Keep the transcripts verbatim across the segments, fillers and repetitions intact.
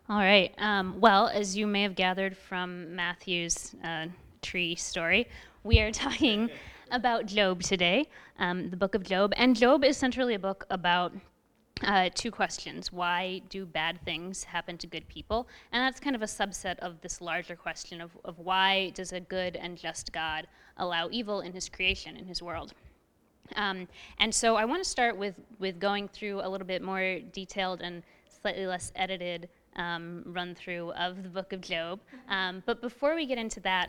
All right. Um, well, as you may have gathered from Matthew's uh, tree story, we are talking about Job today, um, the book of Job. And Job is centrally a book about uh, two questions. Why do bad things happen to good people? And that's kind of a subset of this larger question of, of why does a good and just God allow evil in his creation, in his world? Um, and so I want to start with, with going through a little bit more detailed and slightly less edited um, run through of the book of Job. Um, but before we get into that,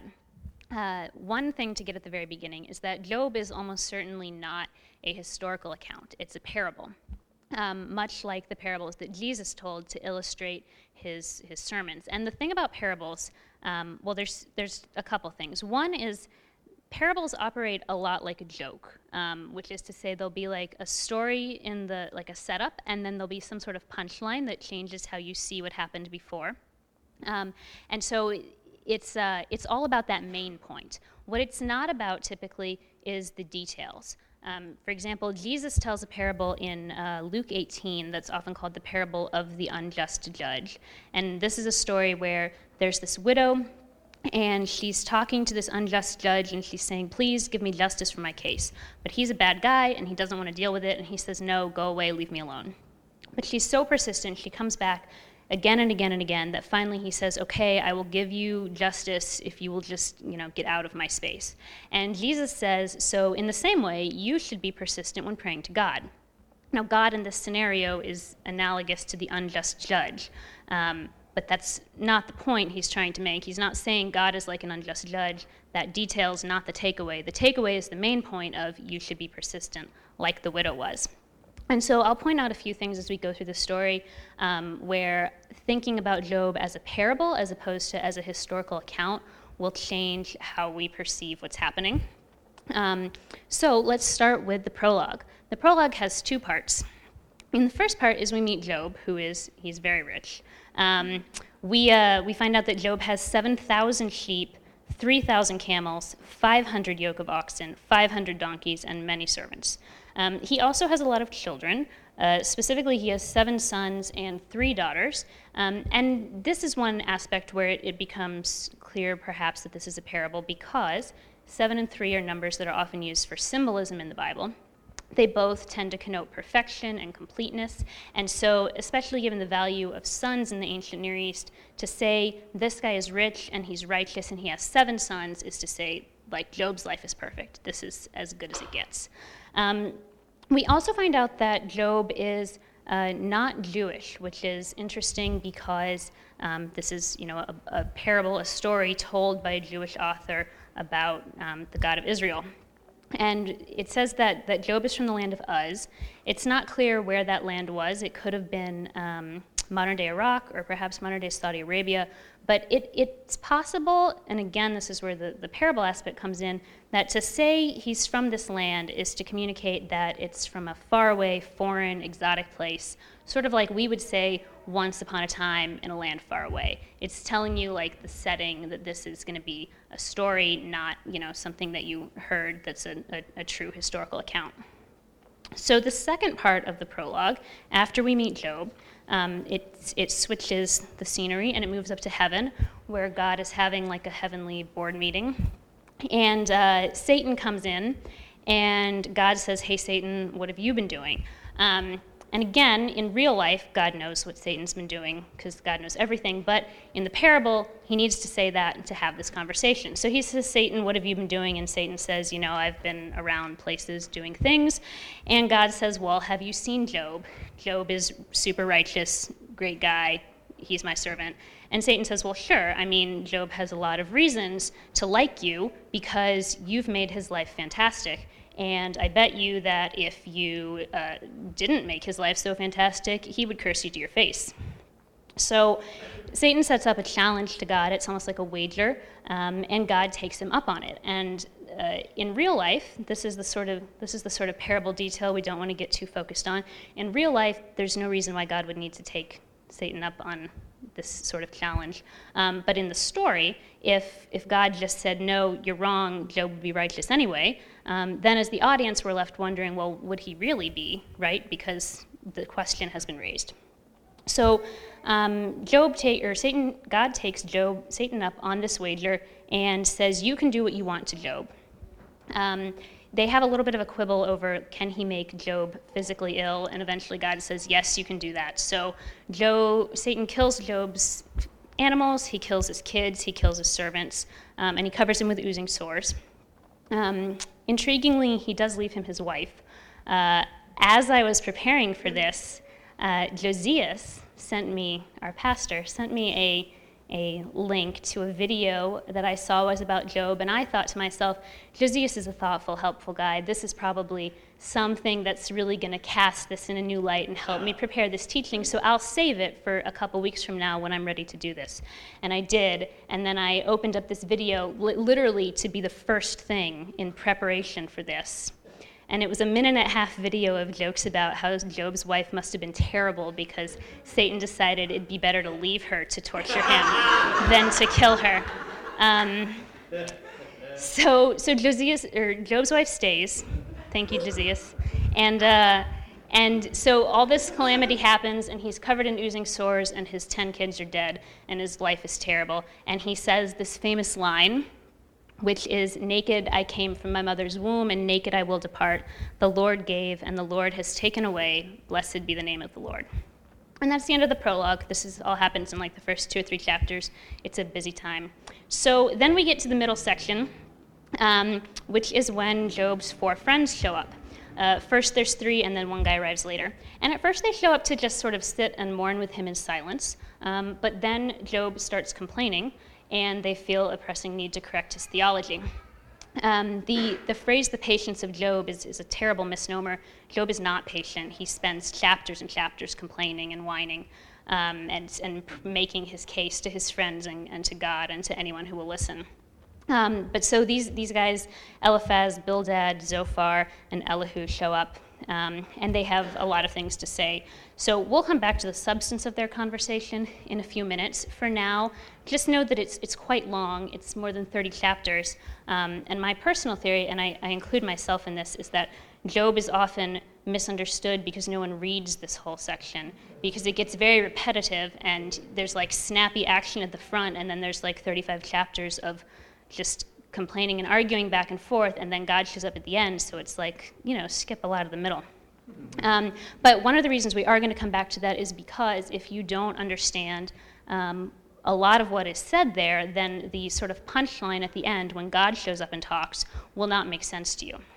uh, one thing to get at the very beginning is that Job is almost certainly not a historical account. It's a parable, um, much like the parables that Jesus told to illustrate his, his sermons. And the thing about parables, um, well, there's, there's a couple things. One is parables operate a lot like a joke, um, which is to say there'll be like a story in the, like a setup, and then there'll be some sort of punchline that changes how you see what happened before. Um, and so it's, uh, it's all about that main point. What it's not about typically is the details. Um, for example, Jesus tells a parable in uh, Luke eighteen that's often called the parable of the unjust judge. And this is a story where there's this widow, and she's talking to this unjust judge, and she's saying, please give me justice for my case. But he's a bad guy, and he doesn't want to deal with it, and he says, no, go away, leave me alone. But she's so persistent, she comes back again and again and again, that finally he says, okay, I will give you justice if you will just, you know, get out of my space. And Jesus says, so in the same way, you should be persistent when praying to God. Now, God in this scenario is analogous to the unjust judge. Um, But that's not the point he's trying to make. He's not saying God is like an unjust judge. That detail's not the takeaway. The takeaway is the main point of you should be persistent, like the widow was. And so I'll point out a few things as we go through the story um, where thinking about Job as a parable as opposed to as a historical account will change how we perceive what's happening. Um, so let's start with the prologue. The prologue has two parts. In the first part is we meet Job, who is, he's very rich. Um, we, uh, we find out that Job has seven thousand sheep, three thousand camels, five hundred yoke of oxen, five hundred donkeys, and many servants. Um, he also has a lot of children. Uh, specifically, he has seven sons and three daughters. Um, and this is one aspect where it, it becomes clear, perhaps, that this is a parable because seven and three are numbers that are often used for symbolism in the Bible. They both tend to connote perfection and completeness, and so, especially given the value of sons in the ancient Near East, to say this guy is rich and he's righteous and he has seven sons is to say, like, Job's life is perfect. This is as good as it gets. Um, we also find out that Job is uh, not Jewish, which is interesting because um, this is, you know, a, a parable, a story told by a Jewish author about um, the God of Israel. And it says that, that Job is from the land of Uz. It's not clear where that land was. It could have been um, modern-day Iraq or perhaps modern-day Saudi Arabia. But it, it's possible, and again, this is where the, the parable aspect comes in, that to say he's from this land is to communicate that it's from a faraway, foreign, exotic place, sort of like we would say once upon a time in a land far away. It's telling you, like, the setting that this is going to be a story, not, you know, something that you heard that's a, a, a true historical account. So the second part of the prologue, after we meet Job, um, it, it switches the scenery and it moves up to heaven, where God is having like a heavenly board meeting. And uh, Satan comes in, and God says, hey, Satan, what have you been doing? Um, And again, in real life, God knows what Satan's been doing because God knows everything. But in the parable, he needs to say that to have this conversation. So he says, Satan, what have you been doing? And Satan says, you know, I've been around places doing things. And God says, well, have you seen Job? Job is super righteous, great guy. He's my servant. And Satan says, well, sure. I mean, Job has a lot of reasons to like you because you've made his life fantastic. And I bet you that if you uh, didn't make his life so fantastic, he would curse you to your face. So Satan sets up a challenge to God. It's almost like a wager, um, and God takes him up on it. And uh, in real life, this is the sort of this is the sort of parable detail we don't want to get too focused on. In real life, there's no reason why God would need to take Satan up on this sort of challenge. Um, but in the story, if if God just said, no, you're wrong, Job would be righteous anyway, um, then as the audience we're left wondering, well, would he really be, right? Because the question has been raised. So um, Job take or Satan, God takes Job, Satan up on this wager and says, "You can do what you want to Job." Um, they have a little bit of a quibble over can he make Job physically ill, and eventually God says, "Yes, you can do that." So Job, Satan kills Job's animals, he kills his kids, he kills his servants, um, and he covers him with oozing sores. Um, intriguingly, he does leave him his wife. Uh, as I was preparing for this, uh, Josias sent me, our pastor, sent me a, a link to a video that I saw was about Job, and I thought to myself, Josias is a thoughtful, helpful guy. This is probably something that's really going to cast this in a new light and help me prepare this teaching, so I'll save it for a couple weeks from now when I'm ready to do this. And I did, and then I opened up this video li- literally to be the first thing in preparation for this. And it was a minute and a half video of jokes about how Job's wife must have been terrible because Satan decided it'd be better to leave her to torture him than to kill her. Um, so, so Josias, or Job's wife stays. Thank you, Josias. And uh, and so all this calamity happens, and he's covered in oozing sores, and his ten kids are dead, and his life is terrible. And he says this famous line, which is, "Naked I came from my mother's womb, and naked I will depart. The Lord gave, and the Lord has taken away. Blessed be the name of the Lord." And that's the end of the prologue. This is all happens in like the first two or three chapters. It's a busy time. So then we get to the middle section, um, which is when Job's four friends show up. Uh, first there's three, and then one guy arrives later. And at first they show up to just sort of sit and mourn with him in silence. Um, but then Job starts complaining, and they feel a pressing need to correct his theology. Um, the, the phrase, the patience of Job, is, is a terrible misnomer. Job is not patient. He spends chapters and chapters complaining and whining um, and, and making his case to his friends and, and to God and to anyone who will listen. Um, but so these, these guys, Eliphaz, Bildad, Zophar, and Elihu show up, um, and they have a lot of things to say. So we'll come back to the substance of their conversation in a few minutes. For now, just know that it's it's quite long. It's more than thirty chapters. Um, and my personal theory, and I, I include myself in this, is that Job is often misunderstood because no one reads this whole section, because it gets very repetitive, and there's like snappy action at the front, and then there's like thirty-five chapters of just complaining and arguing back and forth, and then God shows up at the end, so it's like, you know, skip a lot of the middle. Um, but one of the reasons we are going to come back to that is because if you don't understand um, a lot of what is said there, then the sort of punchline at the end, when God shows up and talks, will not make sense to you.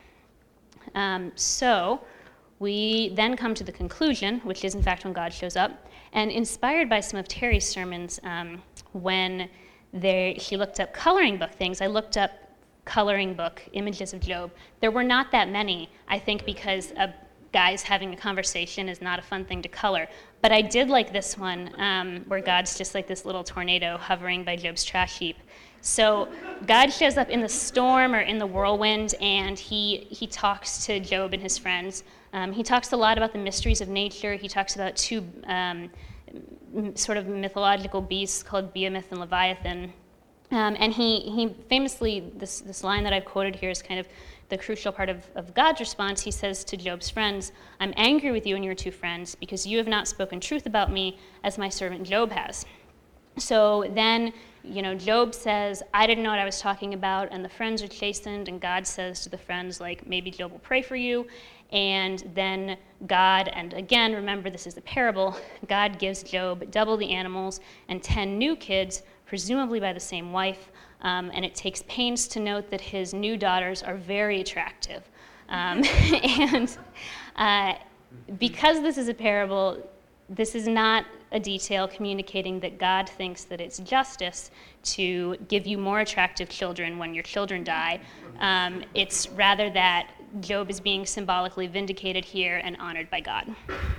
Um, so we then come to the conclusion, which is in fact when God shows up, and inspired by some of Terry's sermons, um, when there, she looked up coloring book things. I looked up coloring book images of Job. There were not that many, I think, because a guys having a conversation is not a fun thing to color. But I did like this one, um, where God's just like this little tornado hovering by Job's trash heap. So God shows up in the storm or in the whirlwind, and he he talks to Job and his friends. Um, he talks a lot about the mysteries of nature. He talks about two um, sort of mythological beasts called Behemoth and Leviathan. Um, and he, he famously, this, this line that I've quoted here is kind of the crucial part of, of God's response. He says to Job's friends, "I'm angry with you and your two friends because you have not spoken truth about me as my servant Job has." So then, you know, Job says, "I didn't know what I was talking about," and the friends are chastened, and God says to the friends, like, maybe Job will pray for you. And then God, and again, remember this is a parable, God gives Job double the animals and ten new kids, presumably by the same wife, um, and it takes pains to note that his new daughters are very attractive. Um, and uh, because this is a parable, this is not a detail communicating that God thinks that it's justice to give you more attractive children when your children die. Um, it's rather that Job is being symbolically vindicated here and honored by God.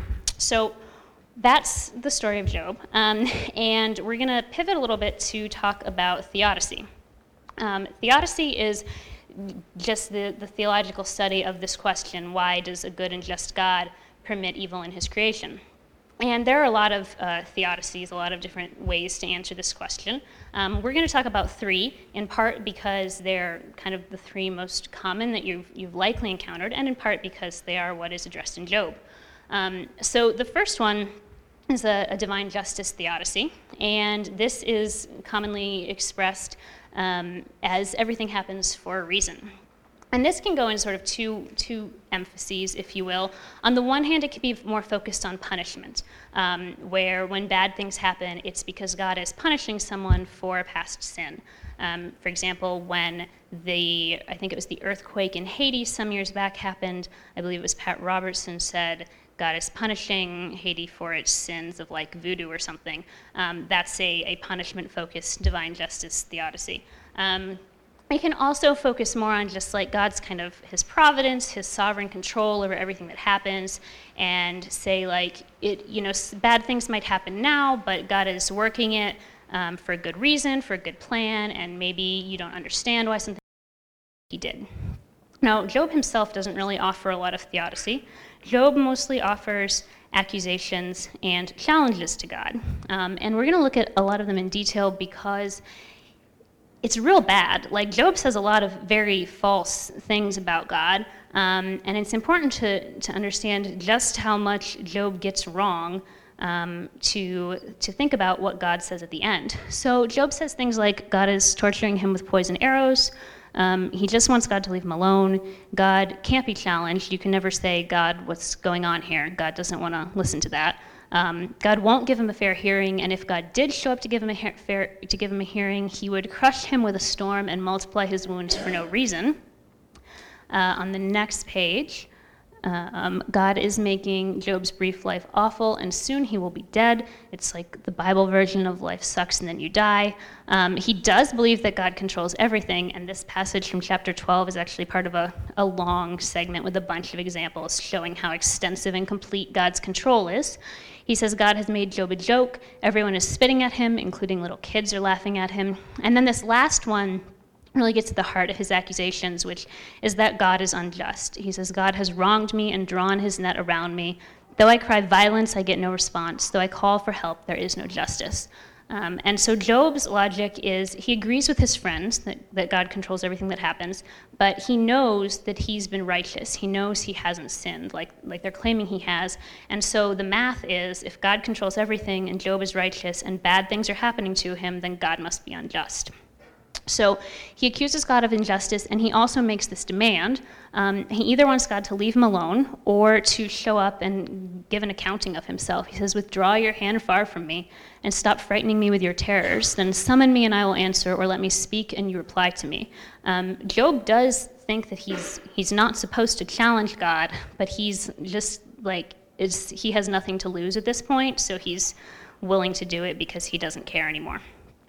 So that's the story of Job. Um, and we're going to pivot a little bit to talk about theodicy. Um, theodicy is just the, the theological study of this question: why does a good and just God permit evil in his creation? And there are a lot of uh, theodicies, a lot of different ways to answer this question. Um, we're going to talk about three, in part because they're kind of the three most common that you've, you've likely encountered, and in part because they are what is addressed in Job. Um, so the first one is a, a divine justice theodicy, and this is commonly expressed um, as everything happens for a reason. And this can go in sort of two, two emphases, if you will. On the one hand, it can be more focused on punishment, um, where when bad things happen, it's because God is punishing someone for a past sin. Um, for example, when the, I think it was the earthquake in Haiti some years back happened, I believe it was Pat Robertson said, God is punishing Haiti for its sins of like voodoo or something. Um, that's a, a punishment-focused divine justice theodicy. Um, We can also focus more on just like God's kind of his providence, his sovereign control over everything that happens, and say like it, you know, bad things might happen now, but God is working it um, for a good reason, for a good plan, and maybe you don't understand why something he did. Now, Job himself doesn't really offer a lot of theodicy. Job mostly offers accusations and challenges to God, um, and we're going to look at a lot of them in detail because it's real bad. Like, Job says a lot of very false things about God, um, and it's important to, to understand just how much Job gets wrong um, to, to think about what God says at the end. So Job says things like God is torturing him with poison arrows. Um, he just wants God to leave him alone. God can't be challenged. You can never say, God, what's going on here? God doesn't want to listen to that. Um, God won't give him a fair hearing, and if God did show up to give him a he- fair to give him a hearing, he would crush him with a storm and multiply his wounds for no reason. Uh, on the next page, um, God is making Job's brief life awful, and soon he will be dead. It's like the Bible version of life sucks and then you die. Um, he does believe that God controls everything, and this passage from chapter twelve is actually part of a, a long segment with a bunch of examples showing how extensive and complete God's control is. He says God has made Job a joke. Everyone is spitting at him, including little kids are laughing at him. And then this last one really gets to the heart of his accusations, which is that God is unjust. He says, God has wronged me and drawn his net around me. Though I cry violence, I get no response. Though I call for help, there is no justice. Um, and so Job's logic is he agrees with his friends that, that God controls everything that happens, but he knows that he's been righteous. He knows he hasn't sinned, like, like they're claiming he has. And so the math is, if God controls everything and Job is righteous and bad things are happening to him, then God must be unjust. So he accuses God of injustice, and he also makes this demand. Um, he either wants God to leave him alone or to show up and give an accounting of himself. He says, withdraw your hand far from me and stop frightening me with your terrors. Then summon me and I will answer, or let me speak and you reply to me. Um, Job does think that he's he's not supposed to challenge God, but he's just like, is, he has nothing to lose at this point, so he's willing to do it because he doesn't care anymore.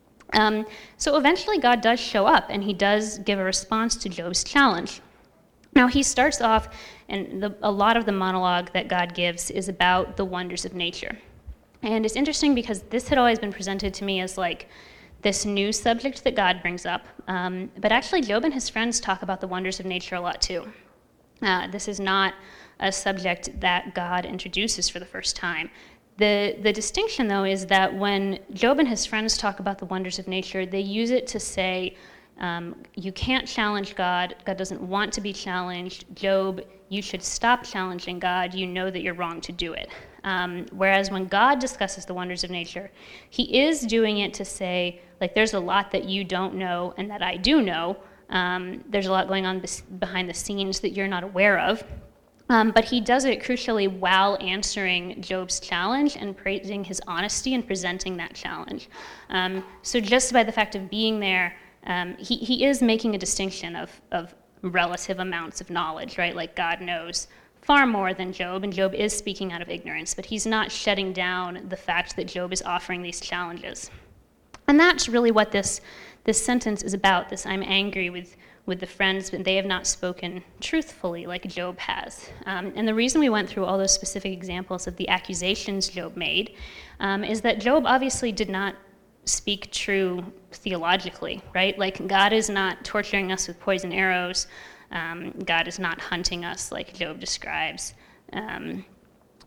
Um, so eventually God does show up, and he does give a response to Job's challenge. Now he starts off, and the, a lot of the monologue that God gives is about the wonders of nature. And it's interesting because this had always been presented to me as like this new subject that God brings up. Um, but actually Job and his friends talk about the wonders of nature a lot too. Uh, this is not a subject that God introduces for the first time. The, the distinction, though, is that when Job and his friends talk about the wonders of nature, they use it to say, um, you can't challenge God. God doesn't want to be challenged. Job, you should stop challenging God. You know that you're wrong to do it. Um, whereas when God discusses the wonders of nature, he is doing it to say, like, there's a lot that you don't know and that I do know. Um, there's a lot going on bes- behind the scenes that you're not aware of. Um, but he does it crucially while answering Job's challenge and praising his honesty and presenting that challenge. Um, so just by the fact of being there, um, he, he is making a distinction of, of relative amounts of knowledge, right? Like God knows far more than Job, and Job is speaking out of ignorance, but he's not shutting down the fact that Job is offering these challenges. And that's really what this, this sentence is about, this I'm angry with with the friends, but they have not spoken truthfully like Job has. Um, and the reason we went through all those specific examples of the accusations Job made um, is that Job obviously did not speak true theologically, right? Like God is not torturing us with poison arrows. Um, God is not hunting us like Job describes. Um,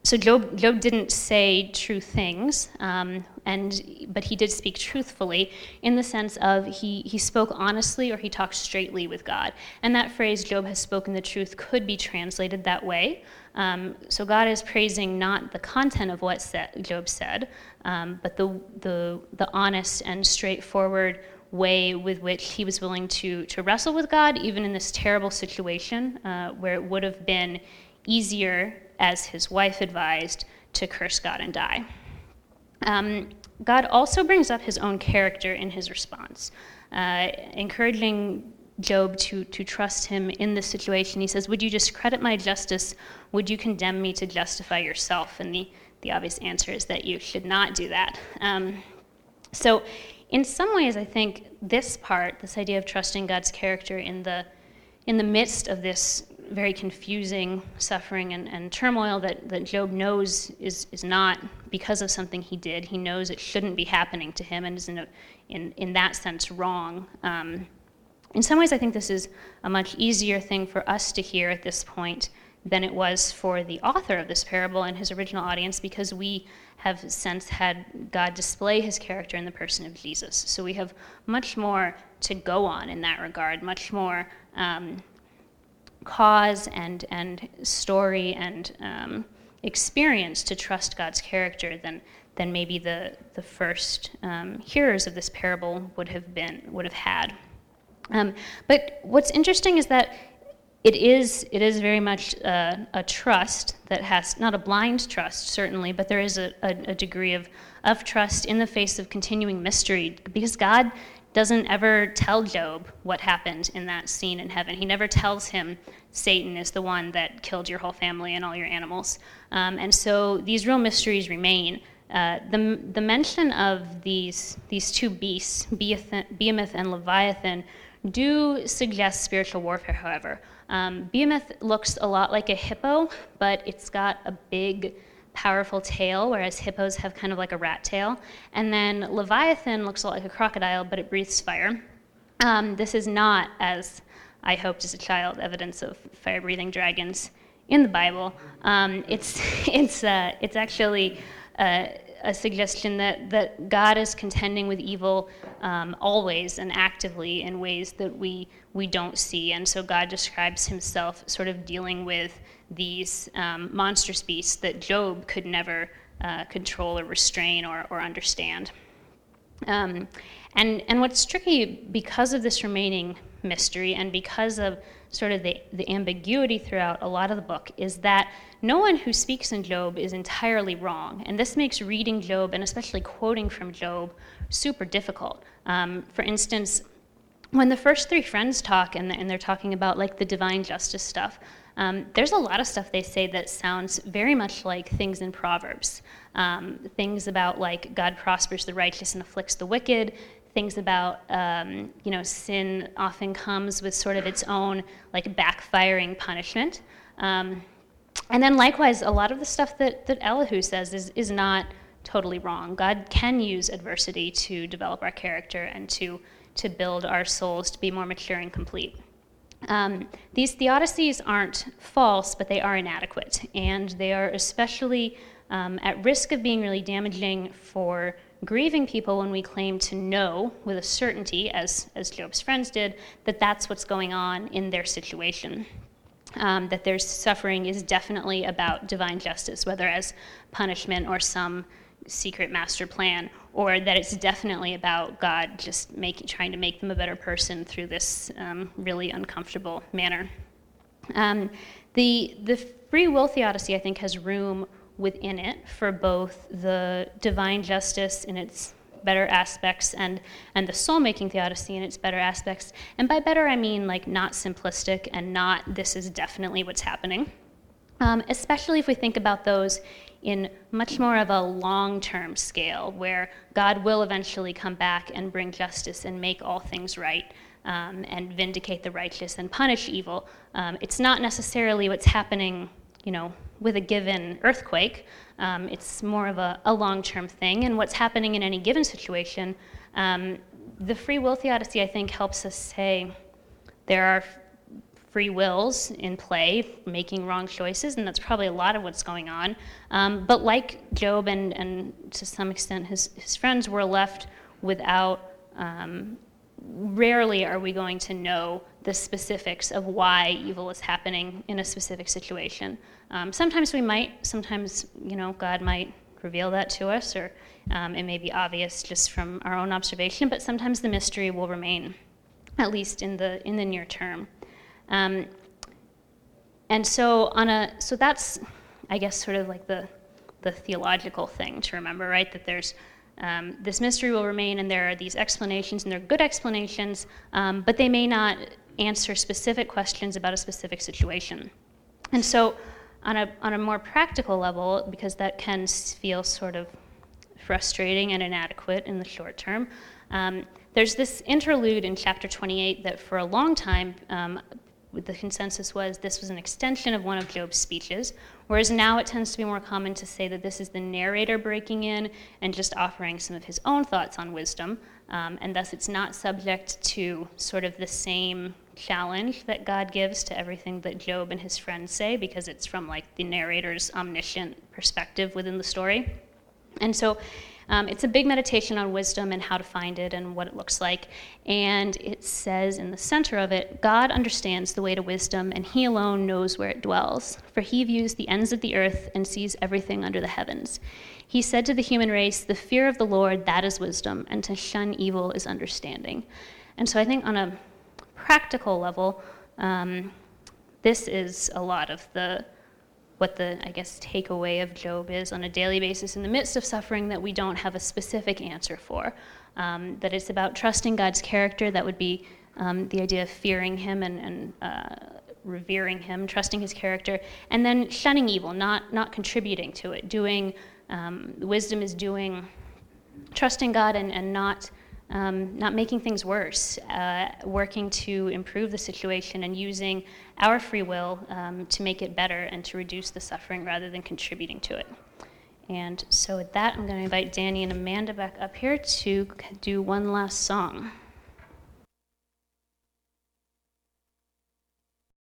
so Job, Job didn't say true things, um, and but he did speak truthfully in the sense of he, he spoke honestly or he talked straightly with God. And that phrase, Job has spoken the truth, could be translated that way. Um, so God is praising not the content of what said, Job said, um, but the, the, the honest and straightforward way with which he was willing to, to wrestle with God, even in this terrible situation uh, where it would have been easier, as his wife advised, to curse God and die. Um, God also brings up his own character in his response, uh, encouraging Job to, to trust him in this situation. He says, would you discredit my justice? Would you condemn me to justify yourself? And the, the obvious answer is that you should not do that. Um, so in some ways, I think this part, this idea of trusting God's character in the in the midst of this very confusing suffering and, and turmoil that, that Job knows is, is not because of something he did. He knows it shouldn't be happening to him and is in, a, in, in that sense wrong. Um, in some ways, I think this is a much easier thing for us to hear at this point than it was for the author of this parable and his original audience, because we have since had God display his character in the person of Jesus. So we have much more to go on in that regard, much more um, cause and and story and um, experience to trust God's character than than maybe the the first um, hearers of this parable would have been would have had. Um, but what's interesting is that it is it is very much uh, a trust that has, not a blind trust certainly, but there is a, a, a degree of of trust in the face of continuing mystery, because God doesn't ever tell Job what happened in that scene in heaven. He never tells him Satan is the one that killed your whole family and all your animals. Um, and so these real mysteries remain. Uh, the the mention of these these two beasts, Behemoth and Leviathan, do suggest spiritual warfare, however. Um, Behemoth looks a lot like a hippo, but it's got a big, powerful tail, whereas hippos have kind of like a rat tail. And then Leviathan looks a lot like a crocodile, but it breathes fire. Um, this is not, as I hoped as a child, evidence of fire-breathing dragons in the Bible. Um, it's it's uh, it's actually uh, a suggestion that, that God is contending with evil um, always and actively in ways that we we don't see. And so God describes himself sort of dealing with these um, monstrous beasts that Job could never uh, control or restrain or, or understand. Um, and and what's tricky, because of this remaining mystery and because of sort of the, the ambiguity throughout a lot of the book, is that no one who speaks in Job is entirely wrong. And this makes reading Job, and especially quoting from Job, super difficult. Um, for instance, when the first three friends talk and, and they're talking about like the divine justice stuff, um, there's a lot of stuff they say that sounds very much like things in Proverbs. Um, things about like God prospers the righteous and afflicts the wicked, things about, um, you know, sin often comes with sort of its own like backfiring punishment. Um, and then likewise, a lot of the stuff that, that Elihu says is, is not totally wrong. God can use adversity to develop our character and to, to build our souls to be more mature and complete. Um, these theodicies aren't false, but they are inadequate, and they are especially um, at risk of being really damaging for grieving people when we claim to know with a certainty, as, as Job's friends did, that that's what's going on in their situation. Um, that their suffering is definitely about divine justice, whether as punishment or some secret master plan, or that it's definitely about God just making, trying to make them a better person through this um, really uncomfortable manner. Um, the, the free will theodicy, I think, has room within it for both the divine justice in its better aspects and, and the soul-making theodicy in its better aspects. And by better, I mean like not simplistic and not this is definitely what's happening. Um, especially if we think about those in much more of a long-term scale, where God will eventually come back and bring justice and make all things right, um, and vindicate the righteous and punish evil. Um, it's not necessarily what's happening, you know, with a given earthquake. Um, it's more of a, a long-term thing, and what's happening in any given situation. Um, the free will theodicy, I think, helps us say there are free wills in play, making wrong choices, and that's probably a lot of what's going on. Um, but like Job and, and to some extent his, his friends were left without, um, rarely are we going to know the specifics of why evil is happening in a specific situation. Um, sometimes we might, sometimes, you know, God might reveal that to us, or um, it may be obvious just from our own observation, but sometimes the mystery will remain, at least in the in the near term. Um, and so on a so that's, I guess, sort of like the the theological thing to remember, right? That there's um, this mystery will remain, and there are these explanations, and they're good explanations, um, but they may not answer specific questions about a specific situation. And so on a on a more practical level, because that can feel sort of frustrating and inadequate in the short term, um, there's this interlude in chapter twenty-eight that for a long time, um, the consensus was this was an extension of one of Job's speeches, whereas now it tends to be more common to say that this is the narrator breaking in and just offering some of his own thoughts on wisdom, um, and thus it's not subject to sort of the same challenge that God gives to everything that Job and his friends say, because it's from like the narrator's omniscient perspective within the story. And so um, it's a big meditation on wisdom and how to find it and what it looks like. And it says in the center of it, God understands the way to wisdom, and he alone knows where it dwells. For he views the ends of the earth and sees everything under the heavens. He said to the human race, the fear of the Lord, that is wisdom, and to shun evil is understanding. And so I think on a practical level, um, this is a lot of the what the, I guess, takeaway of Job is on a daily basis in the midst of suffering that we don't have a specific answer for. Um, that it's about trusting God's character. That would be um, the idea of fearing him and, and uh, revering him, trusting his character, and then shunning evil, not not contributing to it. Doing um, wisdom is doing, trusting God and, and not Um, not making things worse, uh, working to improve the situation and using our free will um, to make it better and to reduce the suffering rather than contributing to it. And so with that, I'm going to invite Danny and Amanda back up here to do one last song.